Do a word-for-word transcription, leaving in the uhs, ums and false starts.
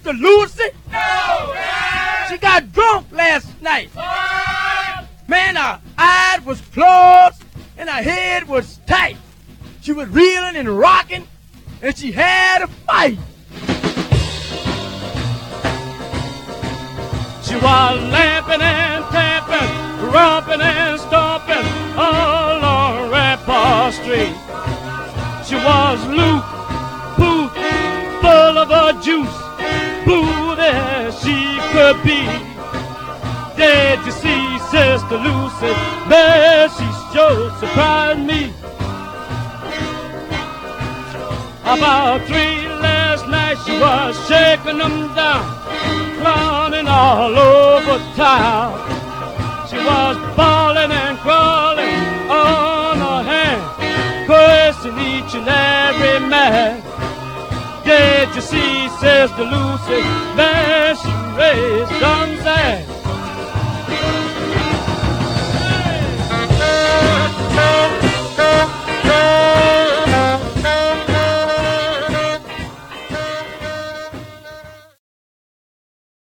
Sister Lucy? No, man. She got drunk last night. Man, her eyes was closed and her head was tight. She was reeling and rocking, and she had a fight. She was lamping and tamping, romping and stomping all on Rampart Street. She was loose, poof, full of a juice, blue as she could be. Did you see Sister Lucy? Man, she sure surprised me. About three last night she was shaking them down, clowning all over town. She was bawling and crawling on her hands, cursing each and every man. Did you see Sister Lucy? Man, she raised some sand.